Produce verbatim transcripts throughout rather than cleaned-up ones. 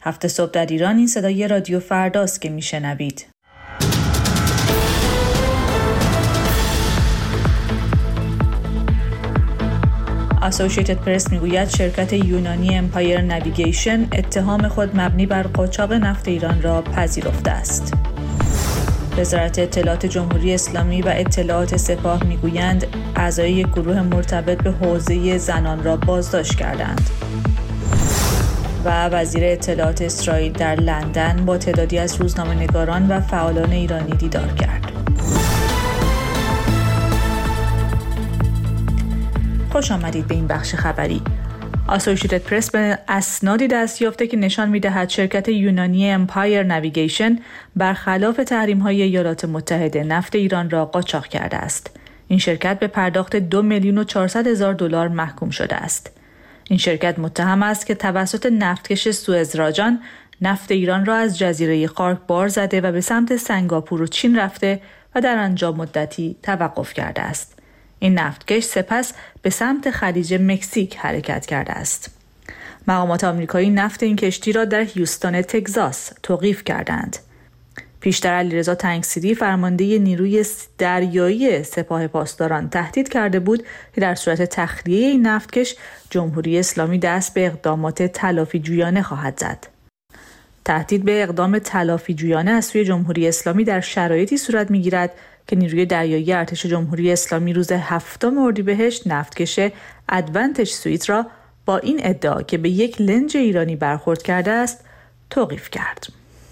هفت صبح در ایران. این صدای رادیو فرداست که میشنوید. اسوسییتد پرس میگوید شرکت یونانی امپایر نویگیشن اتهام خود مبنی بر قاچاق نفت ایران را پذیرفته است. وزارت اطلاعات جمهوری اسلامی و اطلاعات سپاه میگویند اعضای یک گروه مرتبط به حوزه زنان را بازداشت کردند. و وزیر اطلاعات اسرائیل در لندن با تعدادی از روزنامه‌نگاران و فعالان ایرانی دیدار کرد. خوش آمدید به این بخش خبری. اسوسییتد پرس به اسنادی دست یافته که نشان می‌دهد شرکت یونانی امپایر نویگیشن برخلاف تحریم‌های ایالات متحده نفت ایران را قاچاق کرده است. این شرکت به پرداخت دو میلیون و چهارصد هزار دلار محکوم شده است. این شرکت متهم است که توسط نفتکش سوئز راجان نفت ایران را از جزیره قارک بار زده و به سمت سنگاپور و چین رفته و در آنجا مدتی توقف کرده است. این نفتکش سپس به سمت خلیج مکزیک حرکت کرده است. مقامات آمریکایی نفت این کشتی را در هیوستن تگزاس توقیف کردند. پیشتر علیرضا تنگسیری فرمانده نیروی دریایی سپاه پاسداران تهدید کرده بود که در صورت تخلیه این نفتکش جمهوری اسلامی دست به اقدامات تلافی جویانه خواهد زد. تهدید به اقدام تلافی جویانه از سوی جمهوری اسلامی در شرایطی صورت می‌گیرد که نیروی دریایی ارتش جمهوری اسلامی روز هفتم اردیبهشت نفتکش ادوانتج سویت را با این ادعا که به یک لنج ایرانی برخورد کرده است توقیف کرد.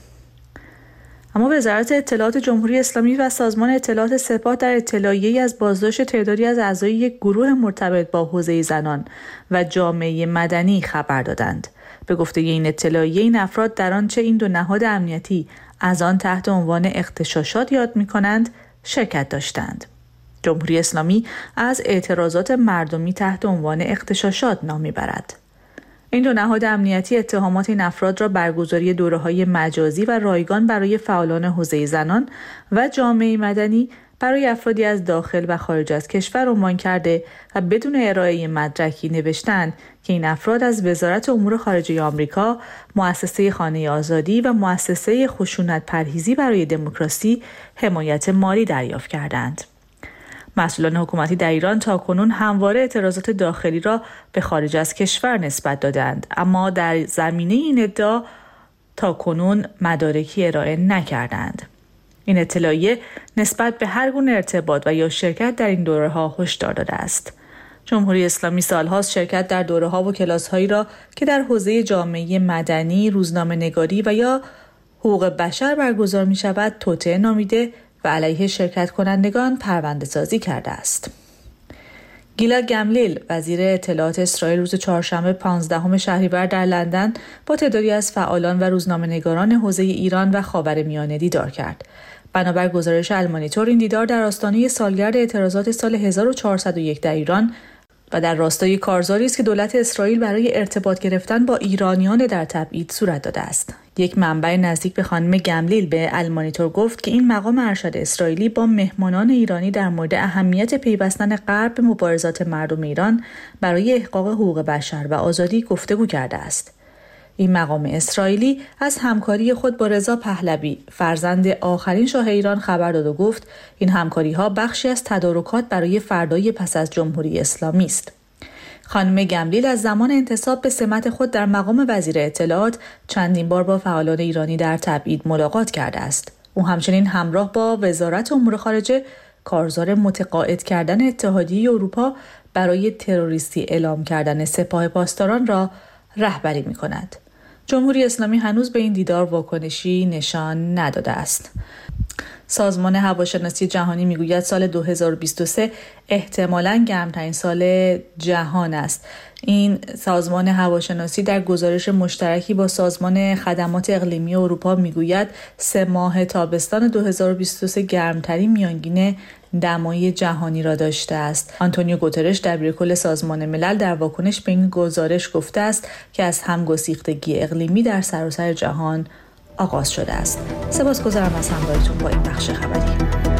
اما وزارت اطلاعات جمهوری اسلامی و سازمان اطلاعات سپاه در اطلاعیه‌ای از بازداشت تعدادی از اعضای یک گروه مرتبط با حوزه زنان و جامعه مدنی خبر دادند. به گفته این اطلاعیه این افراد در آنچه این دو نهاد امنیتی از آن تحت عنوان اغتشاشات یاد می‌کنند شرکت داشتند. جمهوری اسلامی از اعتراضات مردمی تحت عنوان اغتشاشات نام می‌برد. این دو نهاد امنیتی اتهامات این افراد را برگزاری دوره‌های مجازی و رایگان برای فعالان حوزه زنان و جامعه مدنی برای افرادی از داخل و خارج از کشور عنوان کرده و بدون ارائه مدرکی نوشتند که این افراد از وزارت امور خارجه آمریکا، مؤسسه خانه آزادی و مؤسسه خشونت پرهیزی برای دموکراسی حمایت مالی دریافت کردند. مسئولان حکومتی در ایران تاکنون همواره اعتراضات داخلی را به خارج از کشور نسبت دادند، اما در زمینه این ادعا تاکنون مدارکی ارائه نکردند. این اطلاعیه نسبت به هر گونه ارتباط و یا شرکت در این دوره‌ها هشدار داده است. جمهوری اسلامی سالهاست شرکت در دوره‌ها و کلاس‌هایی را که در حوزه جامعه مدنی، روزنامه‌نگاری و یا حقوق بشر برگزار می‌شود توطئه نامیده و علیه شرکت کنندگان پرونده سازی کرده است. گیلا گملیل وزیر اطلاعات اسرائیل روز چهارشنبه پانزدهم شهریور در لندن با تعدادی از فعالان و روزنامه‌نگاران حوزه ایران و خاورمیانه دیدار کرد. بنابر گزارش المانیتور این دیدار در آستانه سالگرد اعتراضات سال هزار و چهارصد و یک در ایران و در راستای کارزاری است که دولت اسرائیل برای ارتباط گرفتن با ایرانیان در تبعید صورت داده است. یک منبع نزدیک به خانم گملیل به المانیتور گفت که این مقام ارشد اسرائیلی با مهمانان ایرانی در مورد اهمیت پیوستن غرب به مبارزات مردم ایران برای احقاق حقوق بشر و آزادی گفتگو کرده است. این مقام اسرائیلی از همکاری خود با رضا پهلوی، فرزند آخرین شاه ایران، خبر داد و گفت این همکاری‌ها بخشی از تدارکات برای فردای پس از جمهوری اسلامی است. خانم گملیل از زمان انتصاب به سمت خود در مقام وزیر اطلاعات چندین بار با فعالان ایرانی در تبعید ملاقات کرده است. او همچنین همراه با وزارت امور خارجه کارزار متقاعد کردن اتحادیه اروپا برای تروریستی اعلام کردن سپاه پاسداران را رهبری می‌کند. جمهوری اسلامی هنوز به این دیدار واکنشی نشان نداده است. سازمان هواشناسی جهانی میگوید سال دو هزار و بیست و سه احتمالاً گرمترین سال جهان است. این سازمان هواشناسی در گزارش مشترکی با سازمان خدمات اقلیمی اروپا میگوید سه ماه تابستان دو هزار و بیست و سه گرمترین میانگین دمای جهانی را داشته است. آنتونیو گوترش دبیرکل سازمان ملل در واکنش به این گزارش گفته است که از همگسیختگی اقلیمی در سراسر جهان آغاز شده است. سپاسگزارم از همراهیتون با این بخش خبری.